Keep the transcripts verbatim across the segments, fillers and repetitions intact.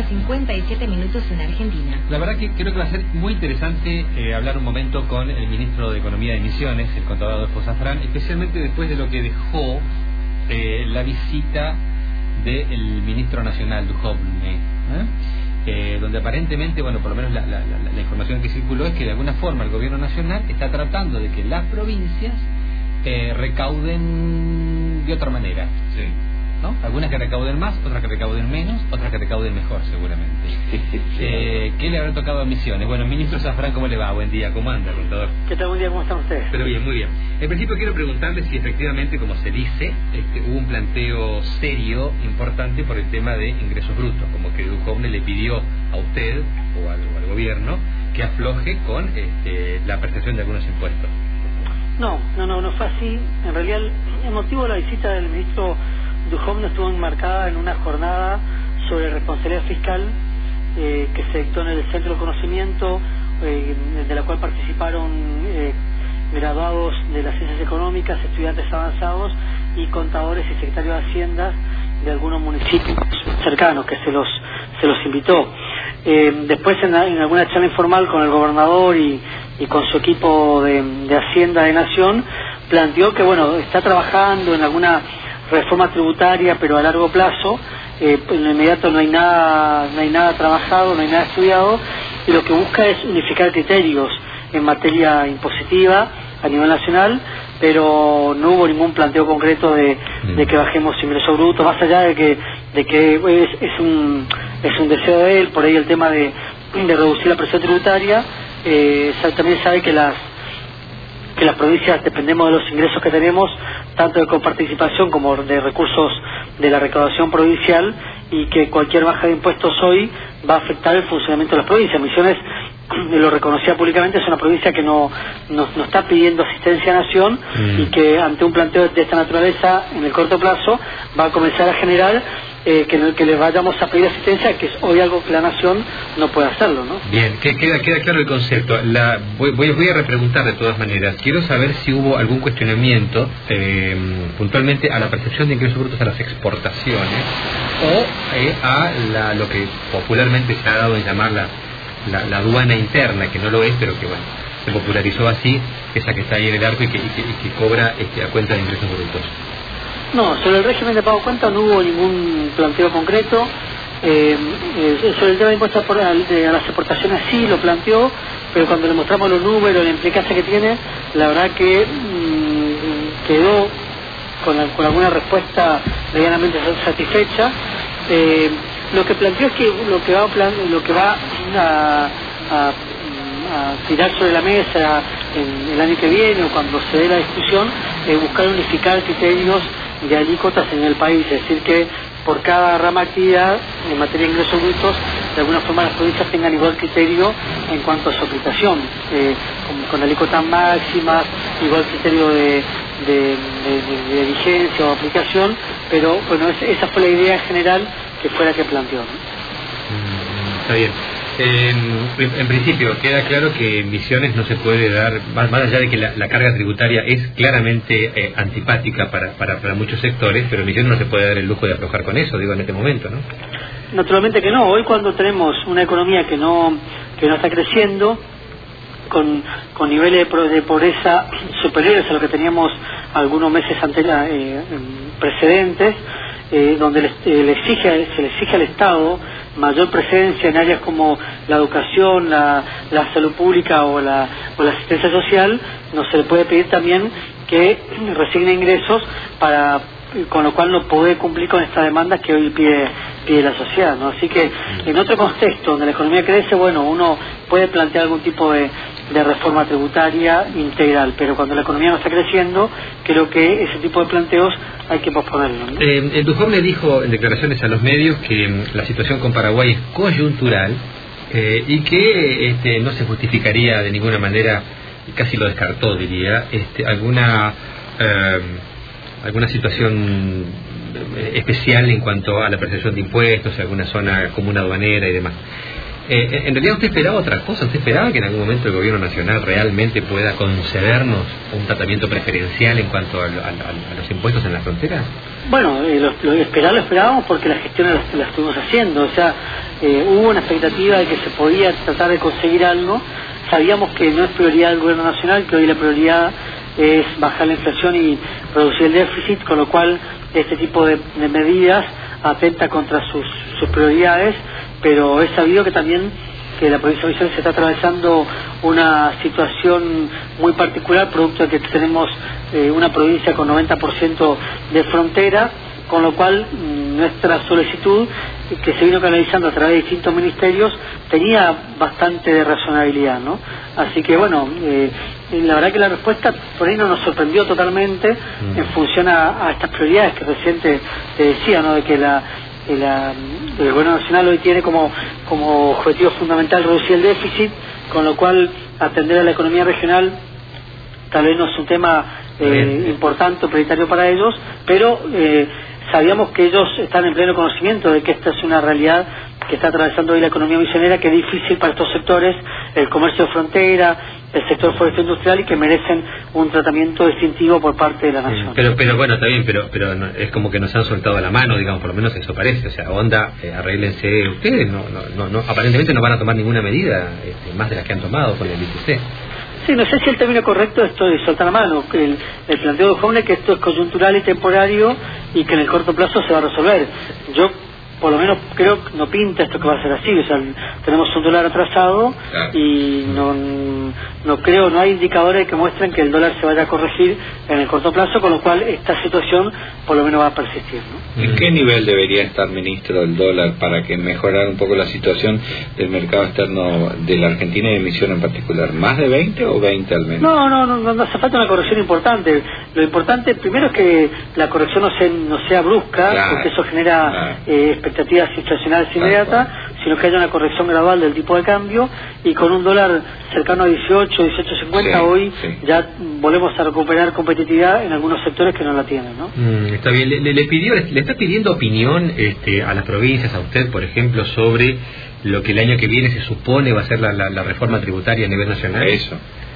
cincuenta y siete minutos en Argentina. La verdad que creo que va a ser muy interesante eh, hablar un momento con el ministro de Economía de Misiones, el contador Adolfo Zafrán, especialmente después de lo que dejó eh, la visita del ministro nacional, Duhovne, ¿eh? Eh, donde aparentemente, bueno, por lo menos la, la, la, la información que circuló es que de alguna forma el gobierno nacional está tratando de que las provincias eh, recauden de otra manera. Sí. ¿No? Algunas que recauden más, otras que recauden menos, otras que recauden mejor, seguramente. eh, ¿Qué le habrá tocado a Misiones? Bueno, ministro Zafrán, ¿cómo le va? Buen día, ¿cómo anda, contador? ¿Qué tal? Buen día, ¿cómo están ustedes? Pero bien, muy bien. En principio quiero preguntarle si efectivamente, como se dice, este, hubo un planteo serio, importante por el tema de ingresos brutos, como que Duhovne le pidió a usted o al, o al gobierno que afloje con este, la percepción de algunos impuestos. No, no, no, no fue así. En realidad, el motivo de la visita del ministro Duhovne estuvo enmarcada en una jornada sobre responsabilidad fiscal eh, que se dictó en el Centro de Conocimiento, eh, de la cual participaron eh, graduados de las ciencias económicas, estudiantes avanzados y contadores y secretarios de Hacienda de algunos municipios cercanos, que se los se los invitó. Eh, después, en, en alguna charla informal con el gobernador y, y con su equipo de, de Hacienda de Nación, planteó que, bueno, está trabajando en alguna reforma tributaria, pero a largo plazo. Eh, en lo inmediato no hay nada no hay nada trabajado, no hay nada estudiado, y lo que busca es unificar criterios en materia impositiva a nivel nacional, pero no hubo ningún planteo concreto de, de que bajemos ingresos brutos, más allá de que de que es, es un es un deseo de él, por ahí el tema de, de reducir la presión tributaria. Eh, también sabe que las que las provincias dependemos de los ingresos que tenemos, tanto de coparticipación como de recursos de la recaudación provincial, y que cualquier baja de impuestos hoy va a afectar el funcionamiento de las provincias. Misiones, lo reconocía públicamente, es una provincia que no, no, no está pidiendo asistencia a Nación, mm. y que ante un planteo de esta naturaleza en el corto plazo va a comenzar a generar eh, que, que les vayamos a pedir asistencia, que es hoy algo que la Nación no puede hacerlo, ¿no? Bien, que queda, queda claro el concepto. La, voy, voy, voy a repreguntar de todas maneras. Quiero saber si hubo algún cuestionamiento eh, puntualmente a la percepción de ingresos brutos a las exportaciones o eh, a la, lo que popularmente se ha dado en llamar la, la, la aduana interna, que no lo es, pero que bueno, se popularizó así, esa que está ahí en el arco y que, y que, y que cobra este, a cuenta de ingresos brutos. No, sobre el régimen de pago cuenta no hubo ningún planteo concreto. Eh, eh, sobre el tema de impuestos por, a, de, a las exportaciones sí lo planteó, pero cuando le mostramos los números, la implicancia que tiene, la verdad que mmm, quedó con, la, con alguna respuesta medianamente satisfecha. Eh, lo que planteó es que lo que va a, plan, lo que va a, a, a tirar sobre la mesa en el año que viene o cuando se dé la discusión, es buscar unificar criterios de alícuotas en el país, es decir, que por cada rama de actividad en materia de ingresos brutos, de alguna forma las provincias tengan igual criterio en cuanto a su aplicación, eh, con, con alícuotas máximas, igual criterio de, de, de, de, de vigencia o aplicación, pero bueno, es, esa fue la idea general que fue la que planteó, ¿no? Está bien. Eh, en principio queda claro que en Misiones no se puede dar, más, más allá de que la, la carga tributaria es claramente eh, antipática para, para, para muchos sectores, pero en Misiones no se puede dar el lujo de aflojar con eso, digo, en este momento, ¿no? Naturalmente que no. Hoy, cuando tenemos una economía que no que no está creciendo, con, con niveles de pobreza superiores a lo que teníamos algunos meses ante la, eh, precedentes, eh, donde le, eh, le exige, se le exige al Estado mayor presencia en áreas como la educación, la, la salud pública o la, o la asistencia social, no se le puede pedir también que resigne ingresos, para con lo cual no puede cumplir con esta demanda que hoy pide, pide la sociedad, ¿no? Así que en otro contexto donde la economía crece, bueno, uno puede plantear algún tipo de, de reforma tributaria integral, pero cuando la economía no está creciendo, creo que ese tipo de planteos hay que posponerlo, ¿no? Eh, el Duhovne dijo en declaraciones a los medios que la situación con Paraguay es coyuntural eh, y que este, no se justificaría de ninguna manera, casi lo descartó, diría, este, alguna eh, alguna situación especial en cuanto a la percepción de impuestos, alguna zona común aduanera y demás. Eh, en realidad usted esperaba otra cosa, usted esperaba que en algún momento el gobierno nacional realmente pueda concedernos un tratamiento preferencial en cuanto a, a, a, a los impuestos en la frontera. Bueno, eh, lo, lo esperar lo esperábamos porque las gestiones las, las estuvimos haciendo, o sea, eh, hubo una expectativa de que se podía tratar de conseguir algo. Sabíamos que no es prioridad del gobierno nacional, que hoy la prioridad es bajar la inflación y reducir el déficit, con lo cual este tipo de, de medidas atenta contra sus, sus prioridades, pero es sabido que también que la provincia de Misiones se está atravesando una situación muy particular, producto de que tenemos eh, una provincia con noventa por ciento de frontera, con lo cual nuestra solicitud, que se vino canalizando a través de distintos ministerios, tenía bastante de razonabilidad, ¿no? Así que bueno, eh, la verdad que la respuesta por ahí no nos sorprendió totalmente mm. en función a, a estas prioridades que recién te, te decía, ¿no? De que la, de la, el gobierno nacional hoy tiene como, como objetivo fundamental reducir el déficit, con lo cual atender a la economía regional tal vez no es un tema eh, importante o prioritario para ellos, pero eh, sabíamos que ellos están en pleno conocimiento de que esta es una realidad que está atravesando hoy la economía misionera, que es difícil para estos sectores, el comercio de frontera, el sector forestal industrial, y que merecen un tratamiento distintivo por parte de la nación. Pero, pero bueno, está bien, pero, pero no, es como que nos han soltado la mano, digamos, por lo menos eso parece. O sea, onda, eh, arréglense ustedes, no, no, no, no, aparentemente no van a tomar ninguna medida este, más de las que han tomado con el I P C. Sí, no sé si el término correcto es esto de soltar la mano, que el, el planteo de Joven es que esto es coyuntural y temporario y que en el corto plazo se va a resolver. Yo, por lo menos, creo que no pinta esto que va a ser así. O sea, tenemos un dólar atrasado y no, no creo, no hay indicadores que muestren que el dólar se vaya a corregir en el corto plazo, con lo cual esta situación por lo menos va a persistir, ¿no? ¿En qué nivel debería estar, ministro, el dólar para que mejorar un poco la situación del mercado externo de la Argentina y de Misiones en particular? ¿Más de veinte o veinte al menos? No, no, no, no hace falta una corrección importante. Lo importante primero es que la corrección no, se, no sea brusca, claro, porque eso genera claro. eh, expectativas inflacionarias inmediatas, claro, sino que haya una corrección gradual del tipo de cambio, y con un dólar cercano a dieciocho, dieciocho cincuenta, sí, hoy sí. ya volvemos a recuperar competitividad en algunos sectores que no la tienen, ¿no? Mm, está bien. Le, le, pidió, le está pidiendo opinión este, a las provincias, a usted, por ejemplo, sobre lo que el año que viene se supone va a ser la, la, la reforma tributaria a nivel nacional. Eso.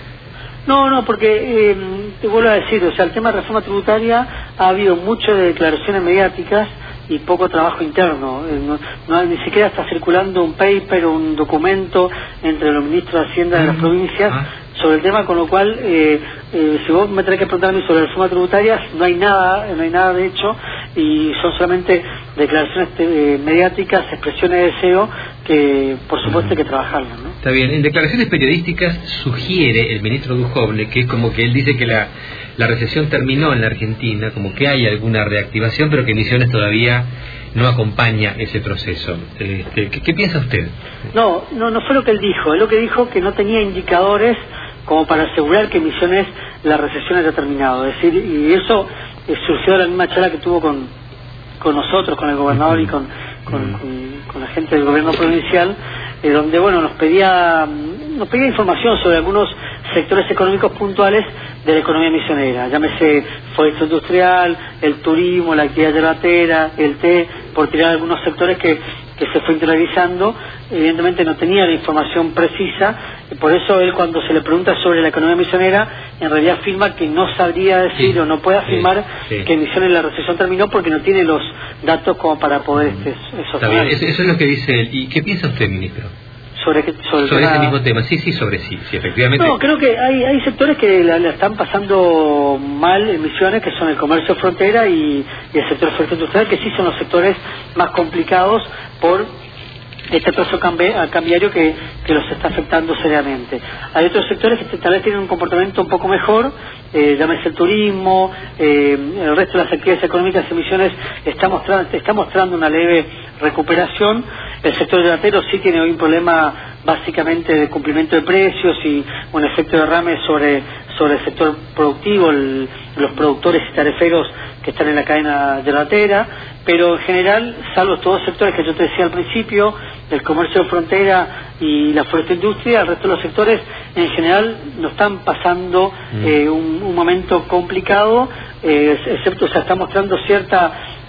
No, no, porque eh, te vuelvo a decir, o sea, el tema de reforma tributaria ha habido mucho de declaraciones mediáticas y poco trabajo interno. Eh, no, no, ni siquiera está circulando un paper o un documento entre los ministros de Hacienda de las provincias ah. sobre el tema, con lo cual, eh, eh, si vos me tenés que preguntar a mí sobre la reforma tributaria, no hay nada, no hay nada de hecho, y son solamente declaraciones eh, mediáticas, expresiones de deseo, que por supuesto hay que trabajarlas, ¿no? Está bien. En declaraciones periodísticas sugiere el ministro Duhovne que es como que él dice que la, la recesión terminó en la Argentina, como que hay alguna reactivación, pero que Misiones todavía no acompaña ese proceso. Este, ¿qué, ¿Qué piensa usted? No, no, no fue lo que él dijo. Él lo que dijo que no tenía indicadores como para asegurar que Misiones la recesión haya terminado. Es decir, y eso eh, surgió de la misma charla que tuvo con, con nosotros, con el gobernador uh-huh. y con, con, uh-huh. con, con la gente del gobierno provincial, eh, donde bueno nos pedía nos pedía información sobre algunos sectores económicos puntuales de la economía misionera, llámese forestal industrial, el turismo, la actividad yerbatera, el té, por tirar algunos sectores que, que se fue interiorizando. Evidentemente no tenía la información precisa, por eso él, cuando se le pregunta sobre la economía misionera, en realidad afirma que no sabría decir sí, o no puede afirmar sí, sí. que en Misiones la recesión terminó, porque no tiene los datos como para poder este, sostener. Eso, eso es lo que dice él. ¿Y qué piensa usted, ministro? Sobre, que, sobre, sobre ese mismo tema, sí, sí, sobre sí, sí, efectivamente. No, creo que hay, hay sectores que la, la están pasando mal en Misiones, que son el comercio frontera y, y el sector forestal industrial, que sí son los sectores más complicados por este proceso cambiario que, que los está afectando seriamente. Hay otros sectores que tal vez tienen un comportamiento un poco mejor, eh, llámese el turismo, eh, el resto de las actividades económicas en Misiones está mostrando, está mostrando una leve recuperación. El sector yerbatero sí tiene hoy un problema básicamente de cumplimiento de precios y un efecto de derrame sobre, sobre el sector productivo, el, los productores y tariferos que están en la cadena yerbatera, pero en general, salvo todos los sectores que yo te decía al principio, el comercio de frontera y la forestal industria, el resto de los sectores en general no están pasando mm. eh, un, un momento complicado, eh, excepto, o sea, está mostrando cierta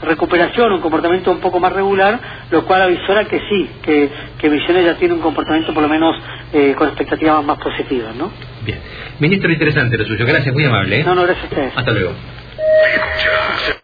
recuperación, un comportamiento un poco más regular, lo cual avisora que sí, que, que Misiones ya tiene un comportamiento por lo menos eh, con expectativas más positivas, ¿no? Bien. Ministro, interesante lo suyo. Gracias, muy amable, ¿eh? No, no, gracias a ustedes. Hasta luego.